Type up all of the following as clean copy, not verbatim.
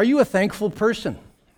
Are you a thankful person?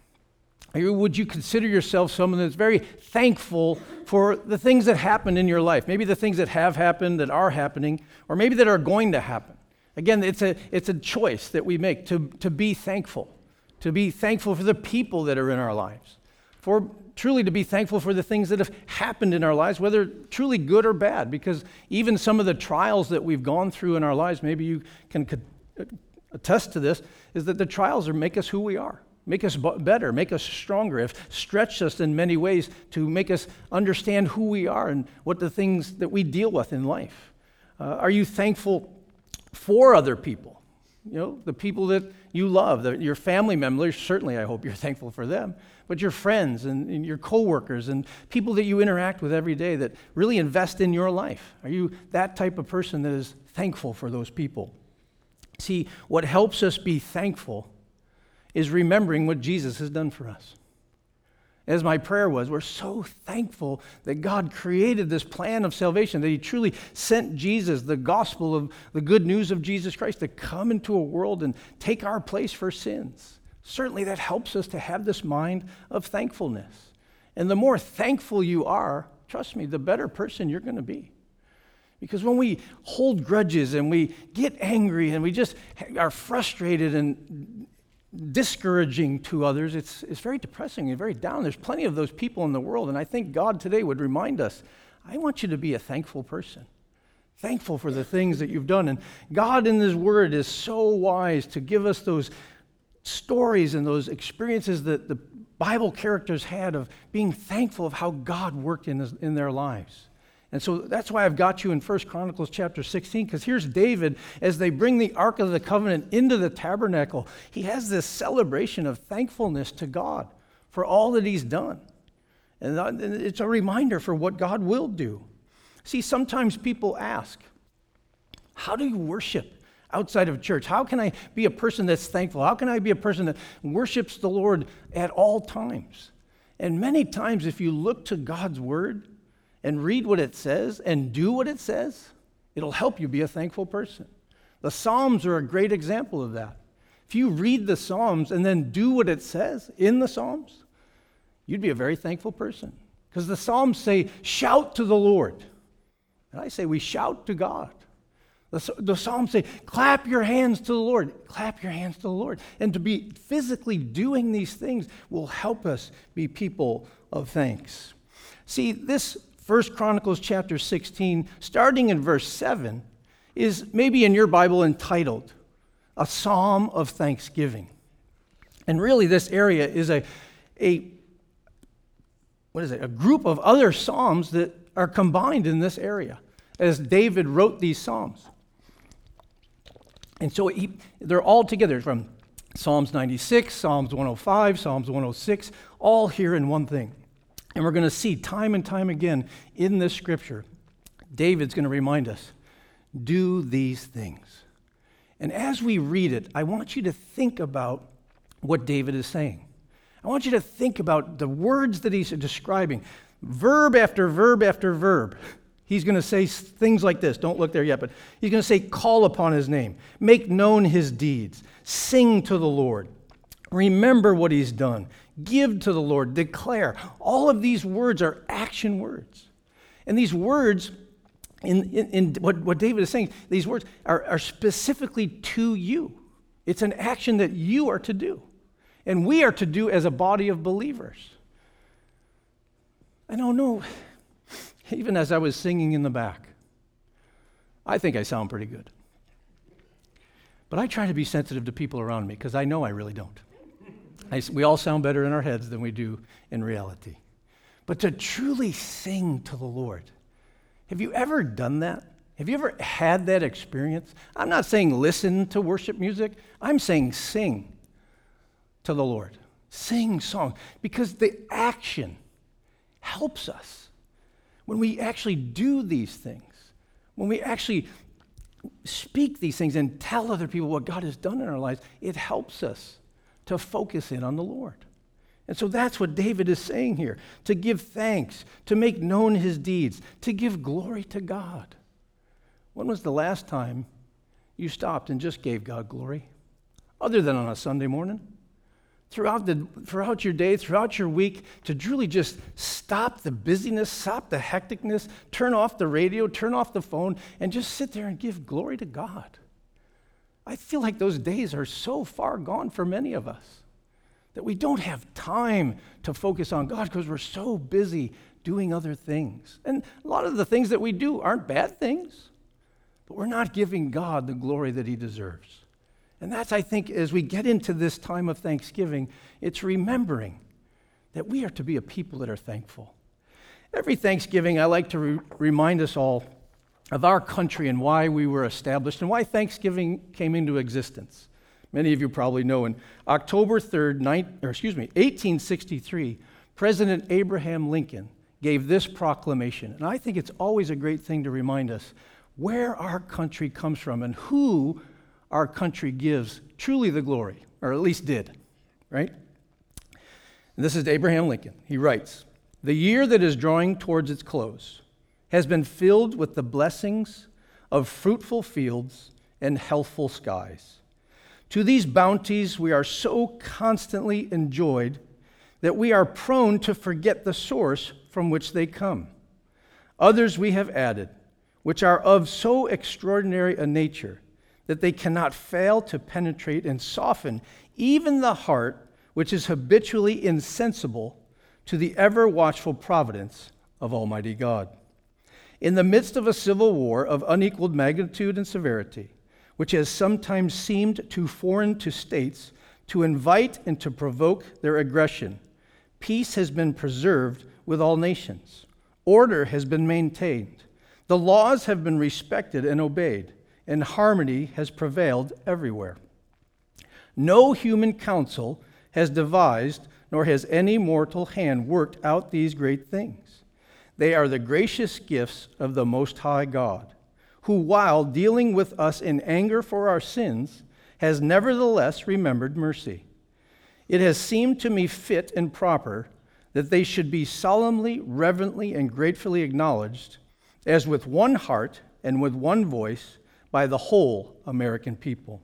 Would you consider yourself someone that's very thankful for the things that happen in your life? Maybe the things that have happened, that are happening, or maybe that are going to happen. Again, it's a choice that we make to be thankful for the people that are in our lives, for truly to be thankful for the things that have happened in our lives, whether truly good or bad, because even some of the trials that we've gone through in our lives, maybe you can attest to this, is that the trials make us who we are. Make us better, make us stronger, have stretched us in many ways to make us understand who we are and what the things that we deal with in life. Are you thankful for other people? You know, the people that you love, your family members, certainly I hope you're thankful for them, but your friends and your coworkers and people that you interact with every day that really invest in your life. Are you that type of person that is thankful for those people? See, what helps us be thankful is remembering what Jesus has done for us. As my prayer was, we're so thankful that God created this plan of salvation, that he truly sent Jesus, the gospel of the good news of Jesus Christ, to come into a world and take our place for sins. Certainly that helps us to have this mind of thankfulness. And the more thankful you are, trust me, the better person you're going to be. Because when we hold grudges and we get angry and we just are frustrated and discouraging to others, it's very depressing and very down. There's plenty of those people in the world, and I think God today would remind us, I want you to be a thankful person, thankful for the things that you've done. And God in his word is so wise to give us those stories and those experiences that the Bible characters had of being thankful of how God worked in their lives. And so that's why I've got you in 1 Chronicles chapter 16, because here's David, as they bring the Ark of the Covenant into the tabernacle, he has this celebration of thankfulness to God for all that he's done. And it's a reminder for what God will do. See, sometimes people ask, how do you worship outside of church? How can I be a person that's thankful? How can I be a person that worships the Lord at all times? And many times, if you look to God's word, and read what it says and do what it says, it'll help you be a thankful person. The Psalms are a great example of that. If you read the Psalms and then do what it says in the Psalms, you'd be a very thankful person. Because the Psalms say, shout to the Lord. And I say we shout to God. The Psalms say, clap your hands to the Lord. Clap your hands to the Lord. And to be physically doing these things will help us be people of thanks. See, this 1 Chronicles chapter 16, starting in verse 7, is maybe in your Bible entitled, A Psalm of Thanksgiving. And really this area is a group of other psalms that are combined in this area, as David wrote these psalms. And so they're all together from Psalms 96, Psalms 105, Psalms 106, all here in one thing. And we're going to see time and time again in this scripture, David's going to remind us, do these things. And as we read it, I want you to think about what David is saying. I want you to think about the words that he's describing, verb after verb after verb. He's going to say things like this. Don't look there yet, but he's going to say, call upon his name, make known his deeds, sing to the Lord, remember what he's done, give to the Lord, declare. All of these words are action words. And these words, in what David is saying, these words are specifically to you. It's an action that you are to do. And we are to do as a body of believers. I don't know, even as I was singing in the back, I think I sound pretty good. But I try to be sensitive to people around me because I know I really don't. We all sound better in our heads than we do in reality. But to truly sing to the Lord, have you ever done that? Have you ever had that experience? I'm not saying listen to worship music. I'm saying sing to the Lord. Sing songs. Because the action helps us. When we actually do these things, when we actually speak these things and tell other people what God has done in our lives, it helps us to focus in on the Lord. And so that's what David is saying here, to give thanks, to make known his deeds, to give glory to God. When was the last time you stopped and just gave God glory? Other than on a Sunday morning? throughout your day, throughout your week, to truly just stop the busyness, stop the hecticness, turn off the radio, turn off the phone, and just sit there and give glory to God. I feel like those days are so far gone for many of us that we don't have time to focus on God because we're so busy doing other things. And a lot of the things that we do aren't bad things, but we're not giving God the glory that he deserves. And that's, I think, as we get into this time of Thanksgiving, it's remembering that we are to be a people that are thankful. Every Thanksgiving, I like to remind us all of our country and why we were established and why Thanksgiving came into existence. Many of you probably know, on October 3rd, 1863, President Abraham Lincoln gave this proclamation. And I think it's always a great thing to remind us where our country comes from and who our country gives truly the glory, or at least did, right? And this is Abraham Lincoln. He writes, "The year that is drawing towards its close has been filled with the blessings of fruitful fields and healthful skies. To these bounties we are so constantly enjoyed that we are prone to forget the source from which they come. Others we have added, which are of so extraordinary a nature that they cannot fail to penetrate and soften even the heart which is habitually insensible to the ever-watchful providence of Almighty God. In the midst of a civil war of unequaled magnitude and severity, which has sometimes seemed too foreign to states to invite and to provoke their aggression, peace has been preserved with all nations. Order has been maintained. The laws have been respected and obeyed, and harmony has prevailed everywhere. No human counsel has devised, nor has any mortal hand worked out these great things. They are the gracious gifts of the Most High God, who, while dealing with us in anger for our sins, has nevertheless remembered mercy. It has seemed to me fit and proper that they should be solemnly, reverently, and gratefully acknowledged, as with one heart and with one voice, by the whole American people.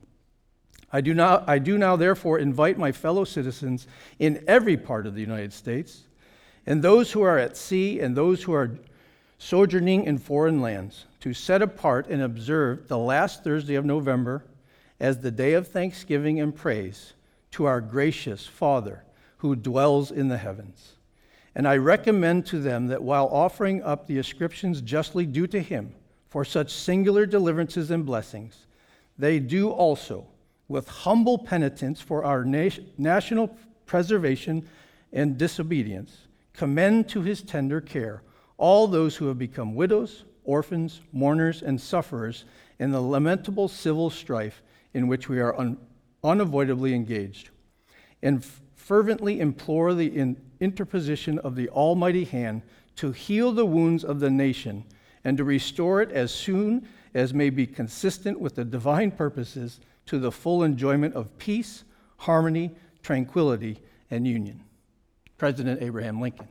I do now therefore invite my fellow citizens in every part of the United States, and those who are at sea and those who are sojourning in foreign lands, to set apart and observe the last Thursday of November as the day of thanksgiving and praise to our gracious Father who dwells in the heavens. And I recommend to them that while offering up the ascriptions justly due to him for such singular deliverances and blessings, they do also, with humble penitence for our national preservation and disobedience, commend to his tender care all those who have become widows, orphans, mourners, and sufferers in the lamentable civil strife in which we are unavoidably engaged, and fervently implore the interposition of the Almighty hand to heal the wounds of the nation and to restore it as soon as may be consistent with the divine purposes to the full enjoyment of peace, harmony, tranquility, and union." President Abraham Lincoln.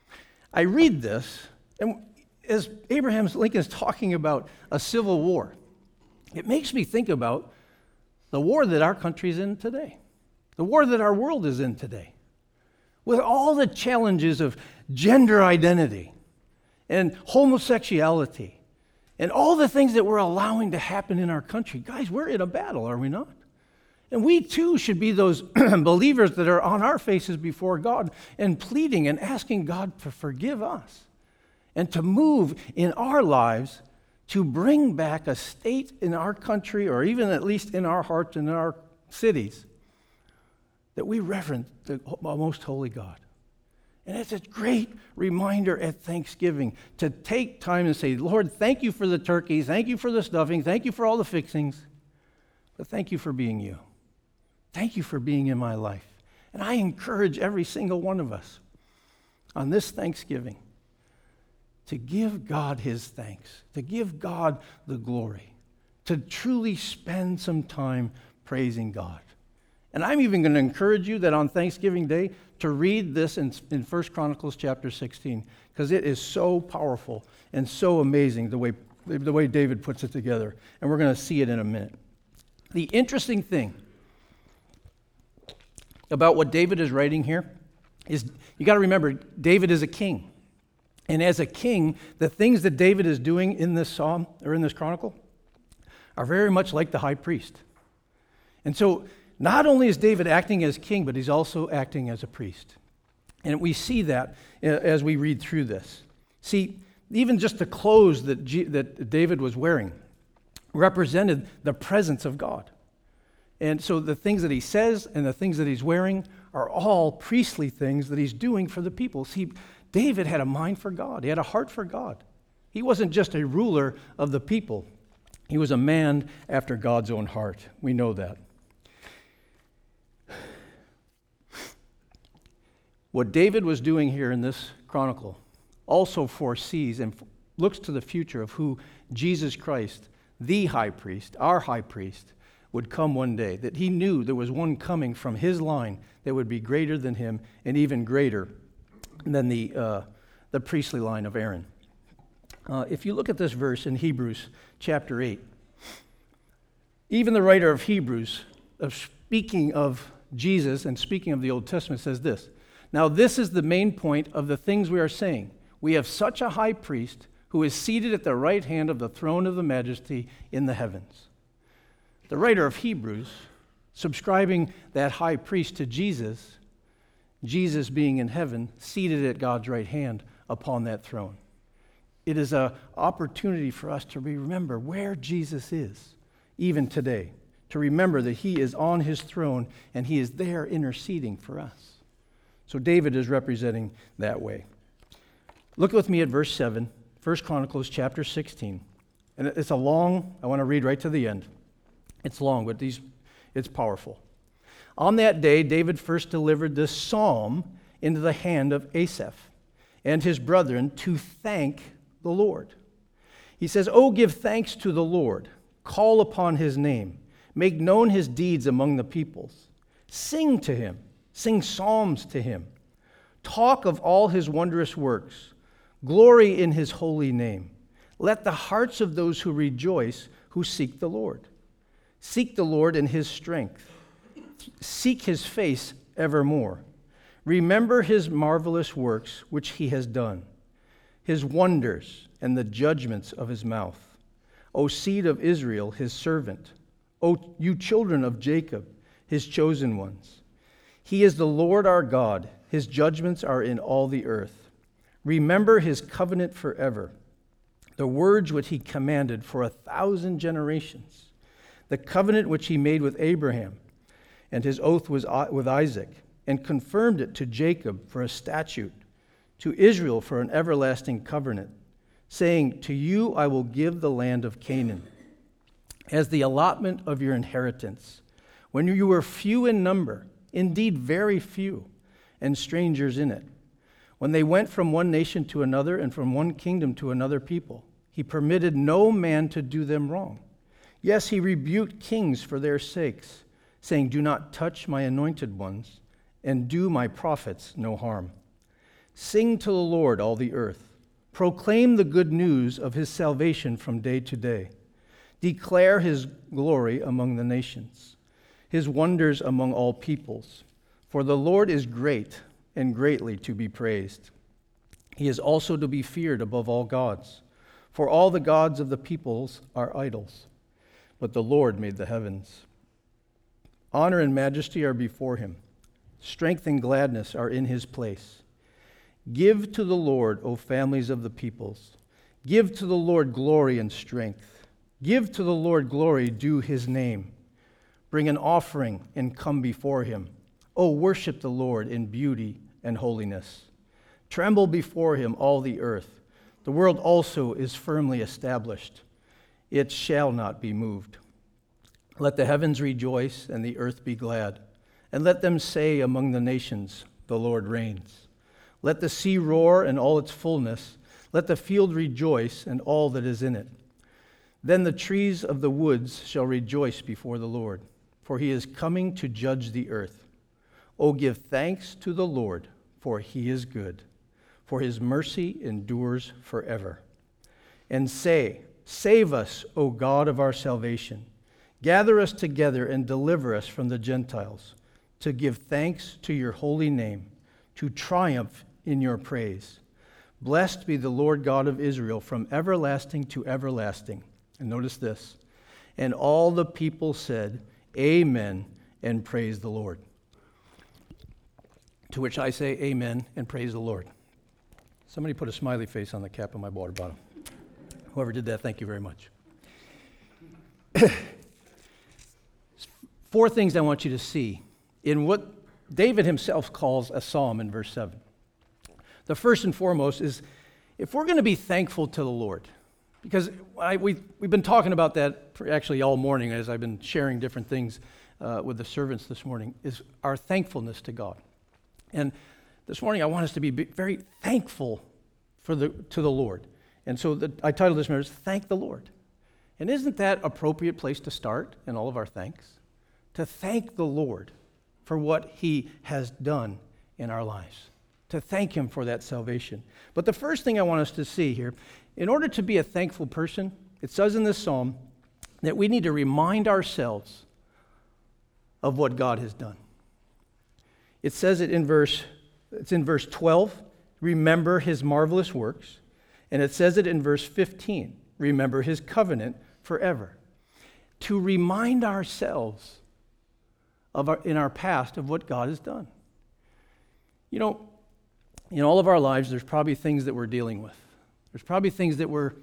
I read this, and as Abraham Lincoln is talking about a civil war, it makes me think about the war that our country is in today, the war that our world is in today, with all the challenges of gender identity and homosexuality and all the things that we're allowing to happen in our country. Guys, we're in a battle, are we not? And we too should be those believers that are on our faces before God and pleading and asking God to forgive us and to move in our lives to bring back a state in our country, or even at least in our hearts and in our cities, that we reverence the most holy God. And it's a great reminder at Thanksgiving to take time and say, Lord, thank you for the turkey, thank you for the stuffing, thank you for all the fixings, but thank you for being you. Thank you for being in my life. And I encourage every single one of us on this Thanksgiving to give God his thanks, to give God the glory, to truly spend some time praising God. And I'm even going to encourage you that on Thanksgiving Day to read this in 1 Chronicles chapter 16, because it is so powerful and so amazing the way David puts it together. And we're going to see it in a minute. The interesting thing about what David is writing here is you got to remember, David is a king. And as a king, the things that David is doing in this psalm or in this chronicle are very much like the high priest. And so not only is David acting as king, but he's also acting as a priest. And we see that as we read through this. See, even just the clothes that David was wearing represented the presence of God. And so the things that he says and the things that he's wearing are all priestly things that he's doing for the people. See, David had a mind for God. He had a heart for God. He wasn't just a ruler of the people. He was a man after God's own heart. We know that. What David was doing here in this chronicle also foresees and looks to the future of who Jesus Christ, the high priest, our high priest, would come one day, that he knew there was one coming from his line that would be greater than him and even greater than the priestly line of Aaron. If you look at this verse in Hebrews chapter 8, even the writer of Hebrews, speaking of Jesus and speaking of the Old Testament, says this, "Now this is the main point of the things we are saying. We have such a high priest who is seated at the right hand of the throne of the majesty in the heavens." The writer of Hebrews, subscribing that high priest to Jesus, Jesus being in heaven, seated at God's right hand upon that throne. It is an opportunity for us to remember where Jesus is, even today, to remember that he is on his throne and he is there interceding for us. So David is representing that way. Look with me at verse 7, 1 Chronicles chapter 16. And it's I want to read right to the end. It's long, but it's powerful. "On that day, David first delivered this psalm into the hand of Asaph and his brethren to thank the Lord. He says, 'Oh, give thanks to the Lord. Call upon his name. Make known his deeds among the peoples. Sing to him. Sing psalms to him. Talk of all his wondrous works. Glory in his holy name. Let the hearts of those who rejoice who seek the Lord. Seek the Lord in his strength. Seek his face evermore. Remember his marvelous works which he has done, his wonders and the judgments of his mouth. O seed of Israel, his servant. O you children of Jacob, his chosen ones. He is the Lord our God. His judgments are in all the earth. Remember his covenant forever, the words which he commanded for 1,000 generations, the covenant which he made with Abraham, and his oath was with Isaac, and confirmed it to Jacob for a statute, to Israel for an everlasting covenant, saying, to you I will give the land of Canaan as the allotment of your inheritance, when you were few in number, indeed very few, and strangers in it. When they went from one nation to another and from one kingdom to another people, he permitted no man to do them wrong. Yes, he rebuked kings for their sakes, saying, do not touch my anointed ones, and do my prophets no harm. Sing to the Lord, all the earth. Proclaim the good news of his salvation from day to day. Declare his glory among the nations, his wonders among all peoples. For the Lord is great and greatly to be praised. He is also to be feared above all gods. For all the gods of the peoples are idols, but the Lord made the heavens. Honor and majesty are before him. Strength and gladness are in his place. Give to the Lord, O families of the peoples. Give to the Lord glory and strength. Give to the Lord glory due his name. Bring an offering and come before him. O worship the Lord in beauty and holiness. Tremble before him, all the earth. The world also is firmly established. It shall not be moved. Let the heavens rejoice and the earth be glad. And let them say among the nations, the Lord reigns. Let the sea roar and all its fullness. Let the field rejoice and all that is in it. Then the trees of the woods shall rejoice before the Lord, for he is coming to judge the earth. O give thanks to the Lord, for he is good, for his mercy endures forever. And say, save us, O God of our salvation. Gather us together and deliver us from the Gentiles. to give thanks to your holy name, to triumph in your praise. Blessed be the Lord God of Israel from everlasting to everlasting. And notice this. And all the people said, Amen, and praise the Lord. To which I say, Amen, and praise the Lord. Somebody put a smiley face on the cap of my water bottle. Whoever did that, thank you very much. 4 things I want you to see in what David himself calls a psalm in verse 7. The first and foremost is if we're going to be thankful to the Lord, because we've been talking about that actually all morning as I've been sharing different things with the servants this morning, is our thankfulness to God. And this morning I want us to be very thankful to the Lord. And so I titled this message, Thank the Lord. And isn't that an appropriate place to start in all of our thanks? To thank the Lord for what he has done in our lives. To thank him for that salvation. But the first thing I want us to see here, in order to be a thankful person, it says in this psalm that we need to remind ourselves of what God has done. It says it in verse 12, remember his marvelous works. And it says it in verse 15, remember his covenant forever. To remind ourselves in our past of what God has done. You know, in all of our lives, there's probably things that we're dealing with. There's probably things that we're,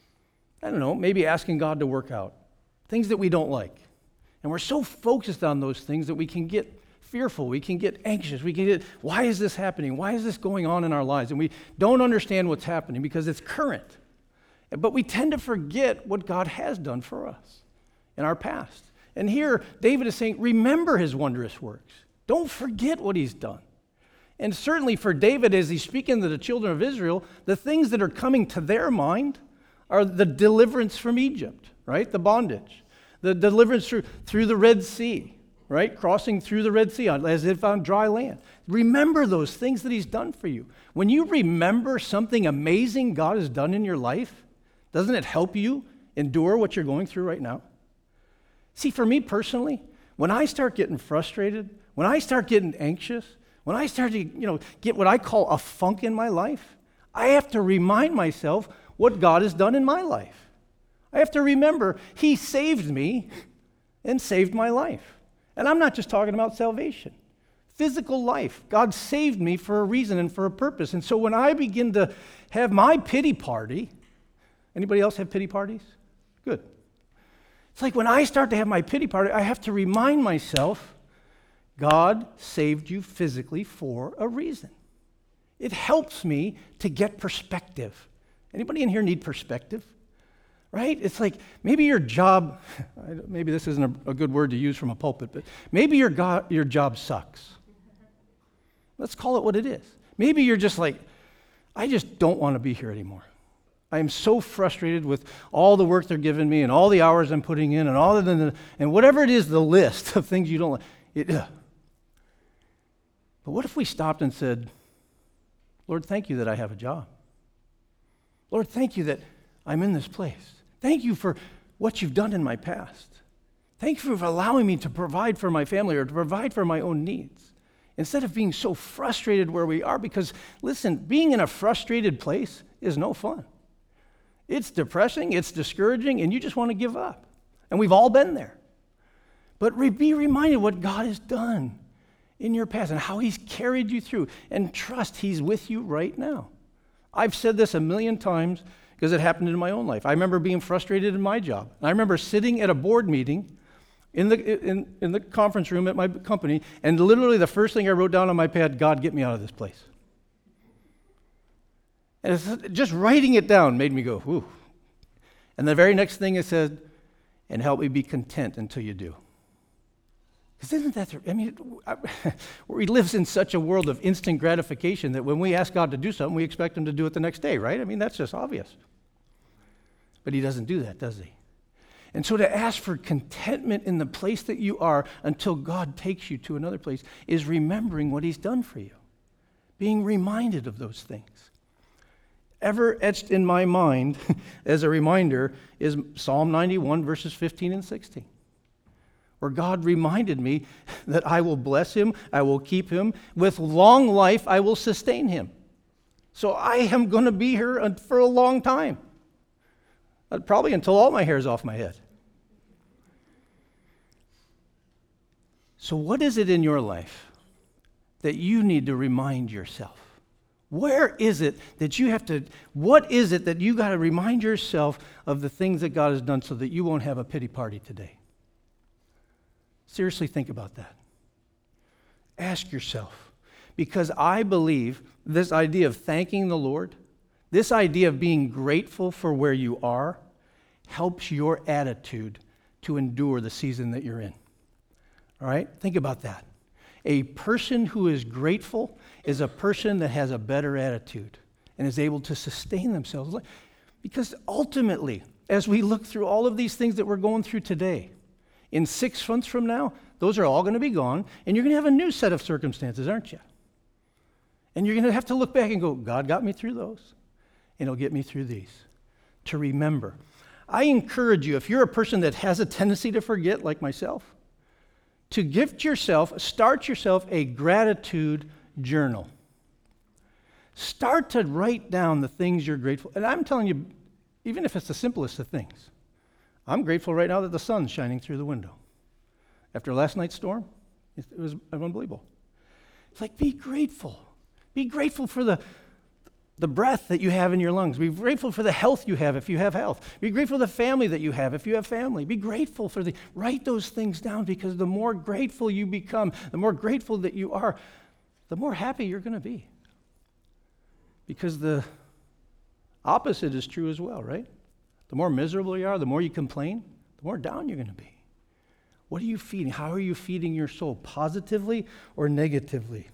maybe asking God to work out. Things that we don't like. And we're so focused on those things that we can get fearful, we can get anxious, we can get, why is this happening? Why is this going on in our lives? And we don't understand what's happening because it's current. But we tend to forget what God has done for us in our past. And here, David is saying, remember his wondrous works. Don't forget what he's done. And certainly for David, as he's speaking to the children of Israel, the things that are coming to their mind are the deliverance from Egypt, right? The bondage. The deliverance through the Red Sea, right? Crossing through the Red Sea as if on dry land. Remember those things that he's done for you. When you remember something amazing God has done in your life, doesn't it help you endure what you're going through right now? See, for me personally, when I start getting frustrated, when I start getting anxious, when I start to, get what I call a funk in my life, I have to remind myself what God has done in my life. I have to remember he saved me and saved my life. And I'm not just talking about salvation. Physical life. God saved me for a reason and for a purpose. And so when I begin to have my pity party, anybody else have pity parties? Good. It's like when I start to have my pity party, I have to remind myself, God saved you physically for a reason. It helps me to get perspective. Anybody in here need perspective? Right? It's like maybe your job, maybe this isn't a good word to use from a pulpit, but maybe your job sucks. Let's call it what it is. Maybe you're just like, I just don't want to be here anymore. I am so frustrated with all the work they're giving me and all the hours I'm putting in and whatever it is, the list of things you don't like. But what if we stopped and said, Lord, thank you that I have a job. Lord, thank you that I'm in this place. Thank you for what you've done in my past. Thank you for allowing me to provide for my family or to provide for my own needs. Instead of being so frustrated where we are, because listen, being in a frustrated place is no fun. It's depressing, it's discouraging, and you just want to give up. And we've all been there. But be reminded what God has done in your past and how he's carried you through. And trust he's with you right now. I've said this a million times because it happened in my own life. I remember being frustrated in my job. I remember sitting at a board meeting in the conference room at my company, and literally the first thing I wrote down on my pad, God, get me out of this place. And just writing it down made me go, whew. And the very next thing it said, and help me be content until you do. Because isn't that, we live in such a world of instant gratification that when we ask God to do something, we expect him to do it the next day, right? I mean, that's just obvious. But he doesn't do that, does he? And so to ask for contentment in the place that you are until God takes you to another place is remembering what he's done for you. Being reminded of those things. Ever etched in my mind as a reminder is Psalm 91, verses 15 and 16. where God reminded me that I will bless him, I will keep him, with long life I will sustain him. So I am going to be here for a long time, probably until all my hair is off my head. So what is it in your life that you need to remind yourself? Where is it that what is it that you got to remind yourself of the things that God has done so that you won't have a pity party today? Seriously, think about that. Ask yourself, because I believe this idea of thanking the Lord, this idea of being grateful for where you are, helps your attitude to endure the season that you're in. All right? Think about that. A person who is grateful is a person that has a better attitude and is able to sustain themselves. Because ultimately, as we look through all of these things that we're going through today, in 6 months from now, those are all going to be gone, and you're going to have a new set of circumstances, aren't you? And you're going to have to look back and go, God got me through those, and he'll get me through these. To remember. I encourage you, if you're a person that has a tendency to forget, like myself, to start yourself a gratitude journal. Start to write down the things you're grateful. And I'm telling you, even if it's the simplest of things, I'm grateful right now that the sun's shining through the window. After last night's storm, it was unbelievable. It's like, be grateful. Be grateful for the breath that you have in your lungs. Be grateful for the health you have if you have health. Be grateful for the family that you have if you have family. Be grateful write those things down, because the more grateful you become, the more grateful that you are, the more happy you're going to be. Because the opposite is true as well, right? The more miserable you are, the more you complain, the more down you're going to be. What are you feeding? How are you feeding your soul, positively or negatively?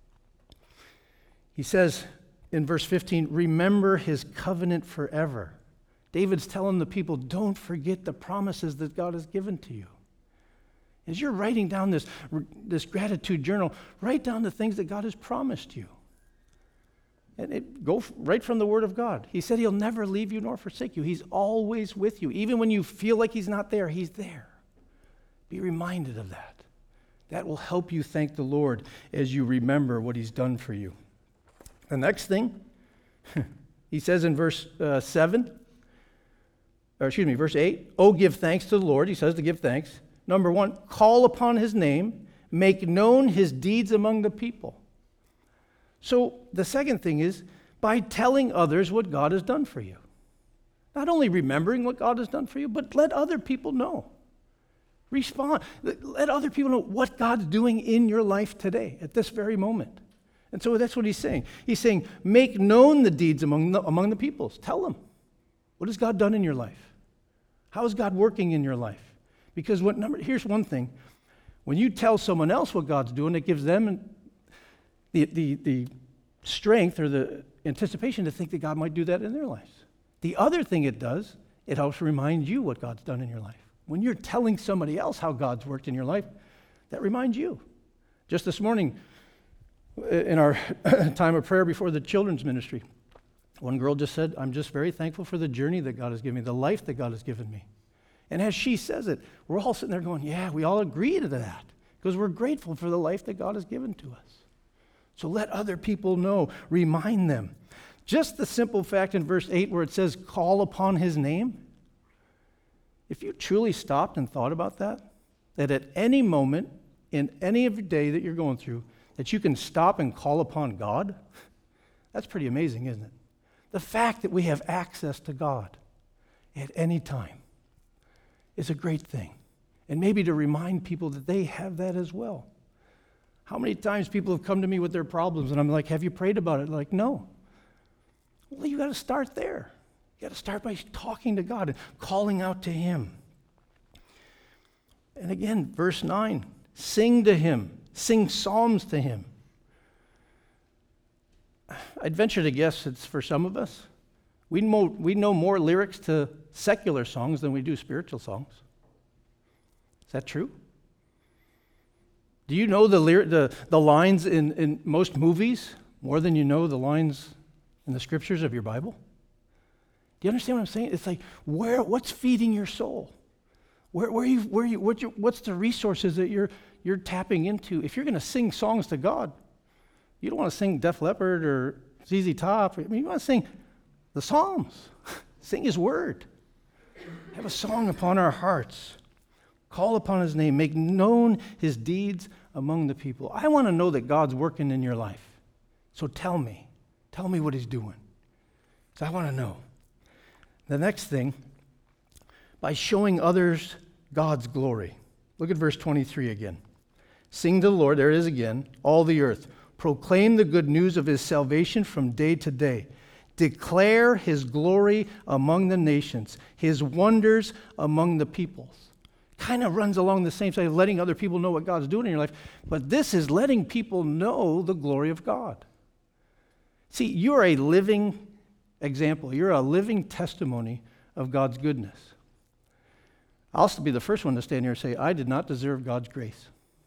He says, in verse 15, remember his covenant forever. David's telling the people, don't forget the promises that God has given to you. As you're writing down this gratitude journal, write down the things that God has promised you. And go right from the Word of God. He said he'll never leave you nor forsake you. He's always with you. Even when you feel like he's not there, he's there. Be reminded of that. That will help you thank the Lord as you remember what he's done for you. The next thing, he says in verse 8, oh, give thanks to the Lord. He says to give thanks. Number 1, call upon his name, make known his deeds among the people. So the second thing is by telling others what God has done for you. Not only remembering what God has done for you, but let other people know. Respond. Let other people know what God's doing in your life today, at this very moment. And so that's what he's saying. He's saying, make known the deeds among the peoples. Tell them. What has God done in your life? How is God working in your life? Because here's one thing. When you tell someone else what God's doing, it gives them the strength or the anticipation to think that God might do that in their lives. The other thing it does, it helps remind you what God's done in your life. When you're telling somebody else how God's worked in your life, that reminds you. Just this morning, in our time of prayer before the children's ministry, one girl just said, I'm just very thankful for the journey that God has given me, the life that God has given me. And as she says it, we're all sitting there going, yeah, we all agree to that, because we're grateful for the life that God has given to us. So let other people know, remind them. Just the simple fact in verse 8 where it says, call upon his name. If you truly stopped and thought about that at any moment in any of your day that you're going through, that you can stop and call upon God, that's pretty amazing, isn't it? The fact that we have access to God at any time is a great thing. And maybe to remind people that they have that as well. How many times people have come to me with their problems and I'm like, have you prayed about it? Like, no. Well, you got to start there. You got to start by talking to God and calling out to him. And again, verse 9, sing to him. Sing psalms to him. I'd venture to guess it's for some of us. We know more lyrics to secular songs than we do spiritual songs. Is that true? Do you know the lines in most movies more than you know the lines in the scriptures of your Bible? Do you understand what I'm saying? It's like, what's feeding your soul? What's the resources that you're tapping into? If you're going to sing songs to God, you don't want to sing Def Leppard or ZZ Top. You want to sing the Psalms. Sing His Word. Have a song upon our hearts. Call upon His name. Make known His deeds among the people. I want to know that God's working in your life. So tell me. Tell me what He's doing. So I want to know. The next thing, by showing others God's glory. Look at verse 23 again. Sing to the Lord, there it is again, all the earth. Proclaim the good news of His salvation from day to day. Declare His glory among the nations, His wonders among the peoples. Kind of runs along the same side of letting other people know what God's doing in your life, but this is letting people know the glory of God. See, you're a living example. You're a living testimony of God's goodness. I'll be the first one to stand here and say, I did not deserve God's grace.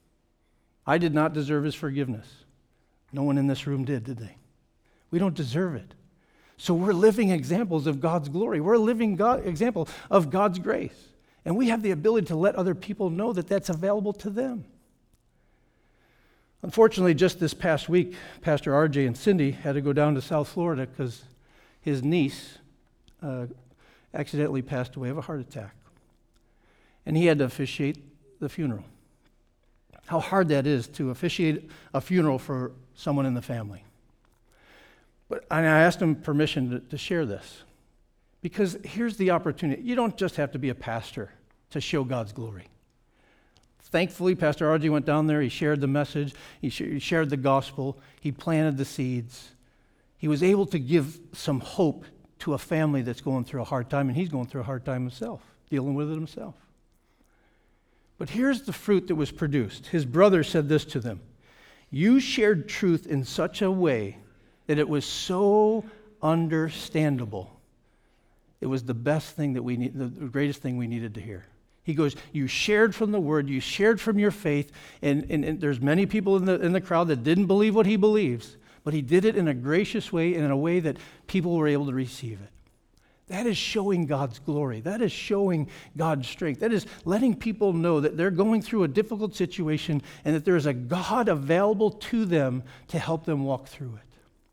I did not deserve His forgiveness. No one in this room did they? We don't deserve it. So we're living examples of God's glory. We're a living example of God's grace. And we have the ability to let other people know that that's available to them. Unfortunately, just this past week, Pastor RJ and Cindy had to go down to South Florida because his niece accidentally passed away of a heart attack. And he had to officiate the funeral. How hard that is to officiate a funeral for someone in the family. But I asked him permission to share this. Because here's the opportunity. You don't just have to be a pastor to show God's glory. Thankfully, Pastor RG went down there. He shared the message. He shared the gospel. He planted the seeds. He was able to give some hope to a family that's going through a hard time, and he's going through a hard time himself, dealing with it himself. But here's the fruit that was produced. His brother said this to them. You shared truth in such a way that it was so understandable. It was the best thing that we need, the greatest thing we needed to hear. He goes, you shared from the word, you shared from your faith, and there's many people in the crowd that didn't believe what he believes, but he did it in a gracious way and in a way that people were able to receive it. That is showing God's glory. That is showing God's strength. That is letting people know that they're going through a difficult situation and that there is a God available to them to help them walk through it.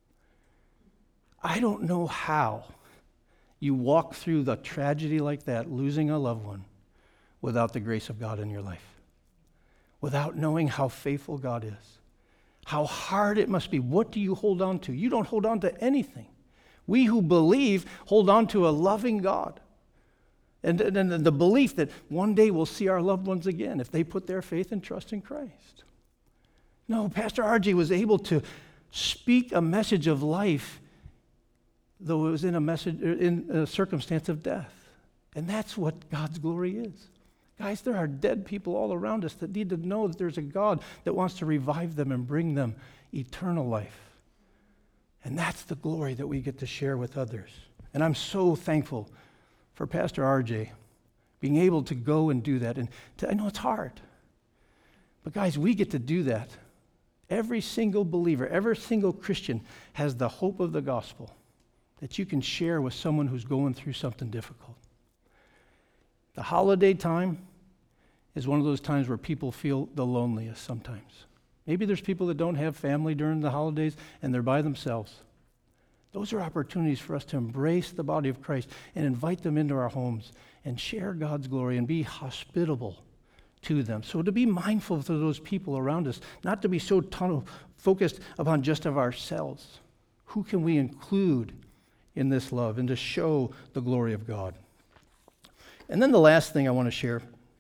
I don't know how you walk through the tragedy like that, losing a loved one, without the grace of God in your life, without knowing how faithful God is, how hard it must be. What do you hold on to? You don't hold on to anything. We who believe hold on to a loving God. And the belief that one day we'll see our loved ones again if they put their faith and trust in Christ. No, Pastor RG was able to speak a message of life, though it was in a circumstance of death. And that's what God's glory is. Guys, there are dead people all around us that need to know that there's a God that wants to revive them and bring them eternal life. And that's the glory that we get to share with others. And I'm so thankful for Pastor RJ being able to go and do that. And I know it's hard. But guys, we get to do that. Every single believer, every single Christian has the hope of the gospel that you can share with someone who's going through something difficult. The holiday time is one of those times where people feel the loneliest sometimes. Maybe there's people that don't have family during the holidays and they're by themselves. Those are opportunities for us to embrace the body of Christ and invite them into our homes and share God's glory and be hospitable to them. So to be mindful of those people around us, not to be so focused upon just of ourselves. Who can we include in this love and to show the glory of God? And then the last thing I want to share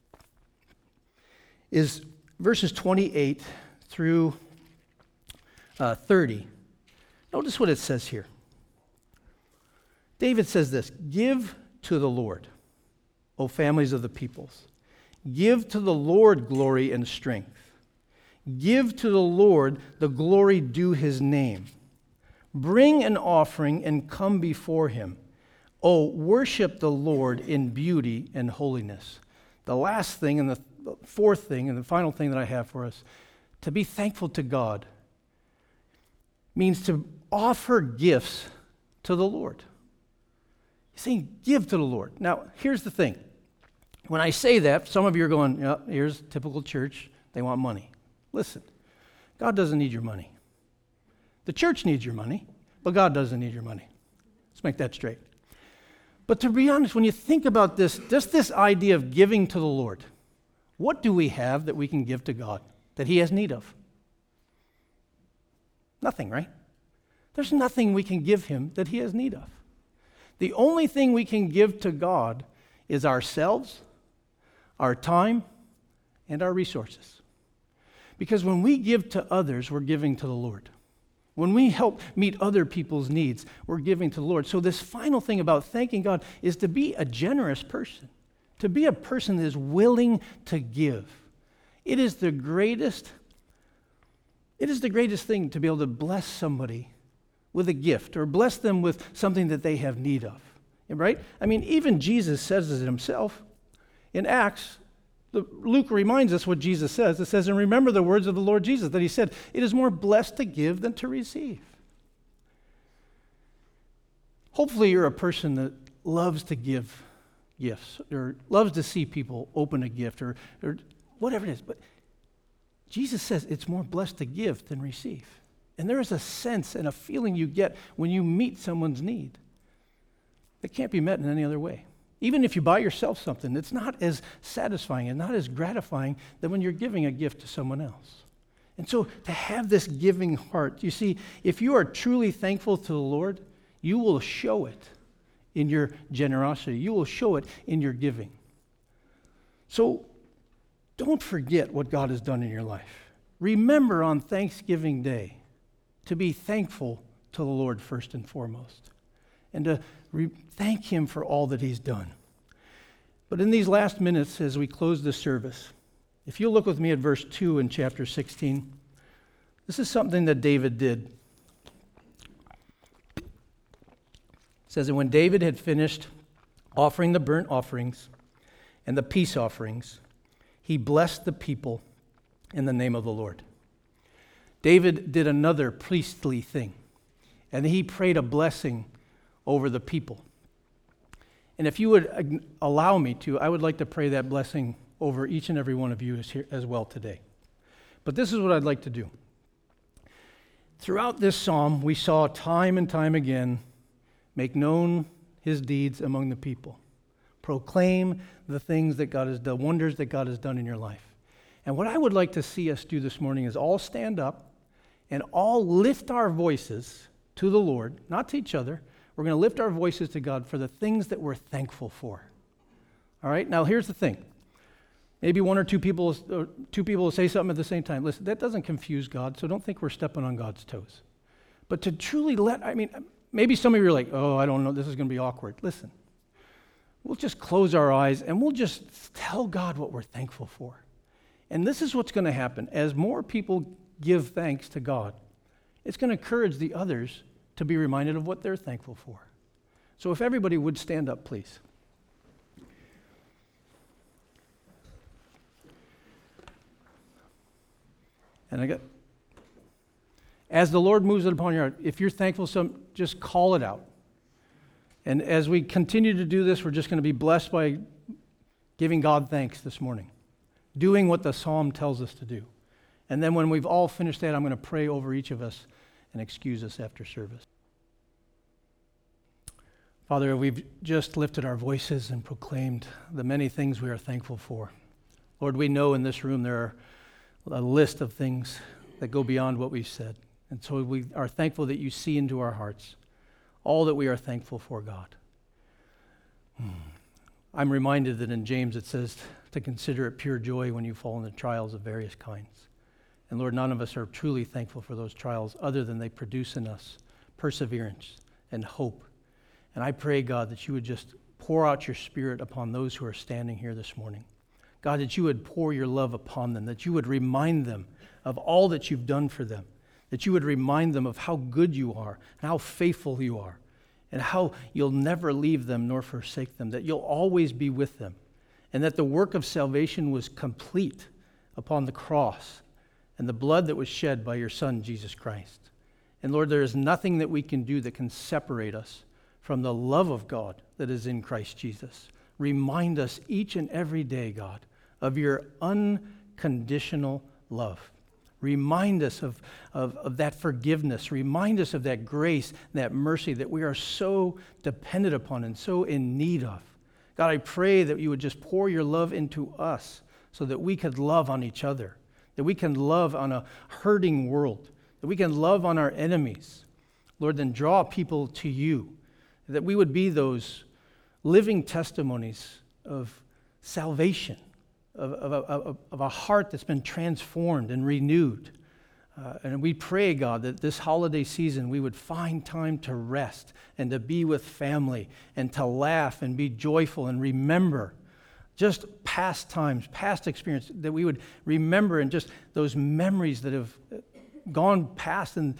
is verses 28 through 30. Notice what it says here. David says this, give to the Lord, O families of the peoples. Give to the Lord glory and strength. Give to the Lord the glory due his name. Bring an offering and come before him. Oh, worship the Lord in beauty and holiness. The last thing and the fourth thing and the final thing that I have for us, to be thankful to God, means to offer gifts to the Lord. He's saying give to the Lord. Now, here's the thing. When I say that, some of you are going, yeah, here's typical church. They want money. Listen, God doesn't need your money. The church needs your money, but God doesn't need your money. Let's make that straight. But to be honest, when you think about this, just this idea of giving to the Lord, what do we have that we can give to God that He has need of? Nothing, right? There's nothing we can give Him that He has need of. The only thing we can give to God is ourselves, our time, and our resources. Because when we give to others, we're giving to the Lord. When we help meet other people's needs, we're giving to the Lord. So this final thing about thanking God is to be a generous person, to be a person that is willing to give. It is the greatest thing to be able to bless somebody with a gift or bless them with something that they have need of, right? I mean, even Jesus says it himself. In Acts, Luke reminds us what Jesus says. It says, and remember the words of the Lord Jesus, that He said, it is more blessed to give than to receive. Hopefully you're a person that loves to give gifts or loves to see people open a gift or whatever it is. But Jesus says it's more blessed to give than receive. And there is a sense and a feeling you get when you meet someone's need that can't be met in any other way. Even if you buy yourself something, it's not as satisfying and not as gratifying than when you're giving a gift to someone else. And so to have this giving heart, you see, if you are truly thankful to the Lord, you will show it in your generosity. You will show it in your giving. So don't forget what God has done in your life. Remember on Thanksgiving Day to be thankful to the Lord first and foremost, and to thank Him for all that He's done. But in these last minutes, as we close this service, if you look with me at verse 2 in chapter 16, this is something that David did. It says that when David had finished offering the burnt offerings and the peace offerings, he blessed the people in the name of the Lord. David did another priestly thing, and he prayed a blessing over the people. And if you would allow me to, I would like to pray that blessing over each and every one of you as well today. But this is what I'd like to do. Throughout this psalm, we saw time and time again, make known His deeds among the people. Proclaim the things that God has done, wonders that God has done in your life. And what I would like to see us do this morning is all stand up and all lift our voices to the Lord, not to each other. We're going to lift our voices to God for the things that we're thankful for. All right? Now, here's the thing. Maybe one or two people will say something at the same time. Listen, that doesn't confuse God, so don't think we're stepping on God's toes. But to truly maybe some of you are like, oh, I don't know, this is going to be awkward. Listen, we'll just close our eyes and we'll just tell God what we're thankful for. And this is what's going to happen. As more people give thanks to God, it's going to encourage the others to be reminded of what they're thankful for. So if everybody would stand up, please. And as the Lord moves it upon your heart, if you're thankful, just call it out. And as we continue to do this, we're just going to be blessed by giving God thanks this morning, doing what the psalm tells us to do. And then when we've all finished that, I'm going to pray over each of us and excuse us after service. Father, we've just lifted our voices and proclaimed the many things we are thankful for. Lord, we know in this room there are a list of things that go beyond what we've said. And so we are thankful that you see into our hearts all that we are thankful for, God. I'm reminded that in James it says to consider it pure joy when you fall into trials of various kinds. And Lord, none of us are truly thankful for those trials other than they produce in us perseverance and hope. And I pray, God, that you would just pour out your Spirit upon those who are standing here this morning. God, that you would pour your love upon them, that you would remind them of all that you've done for them, that you would remind them of how good you are and how faithful you are, and how you'll never leave them nor forsake them, that you'll always be with them, and that the work of salvation was complete upon the cross and the blood that was shed by your Son, Jesus Christ. And Lord, there is nothing that we can do that can separate us from the love of God that is in Christ Jesus. remind us each and every day, God, of your unconditional love. Remind us of that forgiveness. Remind us of that grace, that mercy that we are so dependent upon and so in need of. God, I pray that you would just pour your love into us so that we could love on each other, that we can love on a hurting world, that we can love on our enemies. Lord, then draw people to you, that we would be those living testimonies of salvation, of a heart that's been transformed and renewed. And we pray, God, that this holiday season we would find time to rest and to be with family and to laugh and be joyful and remember just past times, past experience, that we would remember and just those memories that have gone past and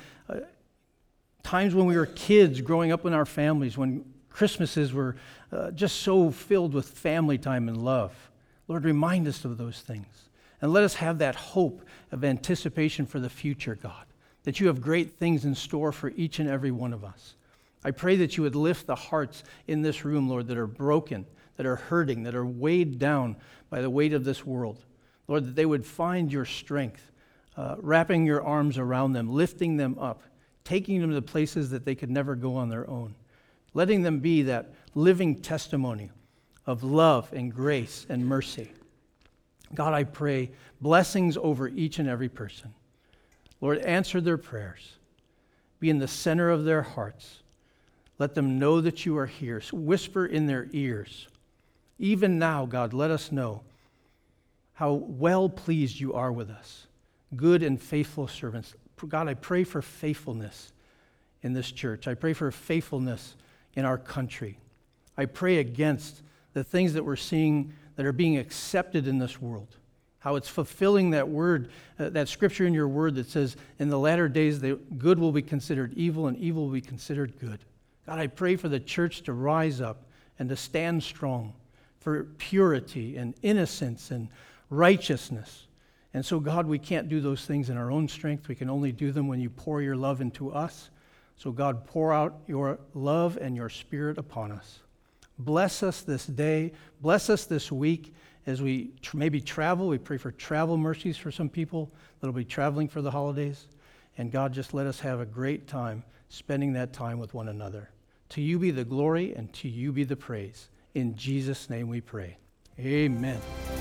times when we were kids growing up in our families, when Christmases were just so filled with family time and love. Lord, remind us of those things. And let us have that hope of anticipation for the future, God, that you have great things in store for each and every one of us. I pray that you would lift the hearts in this room, Lord, that are broken, that are hurting, that are weighed down by the weight of this world. Lord, that they would find your strength, wrapping your arms around them, lifting them up, taking them to places that they could never go on their own, letting them be that living testimony of love and grace and mercy. God, I pray blessings over each and every person. Lord, answer their prayers. Be in the center of their hearts. Let them know that you are here. Whisper in their ears. Even now, God, let us know how well pleased you are with us. Good and faithful servants. God, I pray for faithfulness in this church. I pray for faithfulness in our country. I pray against the things that we're seeing that are being accepted in this world, how it's fulfilling that word, that scripture in your word that says, in the latter days, the good will be considered evil and evil will be considered good. God, I pray for the church to rise up and to stand strong for purity and innocence and righteousness. And so, God, we can't do those things in our own strength. We can only do them when you pour your love into us. So, God, pour out your love and your Spirit upon us. Bless us this day. Bless us this week as we maybe travel. We pray for travel mercies for some people that will be traveling for the holidays. And God, just let us have a great time spending that time with one another. To you be the glory and to you be the praise. In Jesus' name we pray. Amen.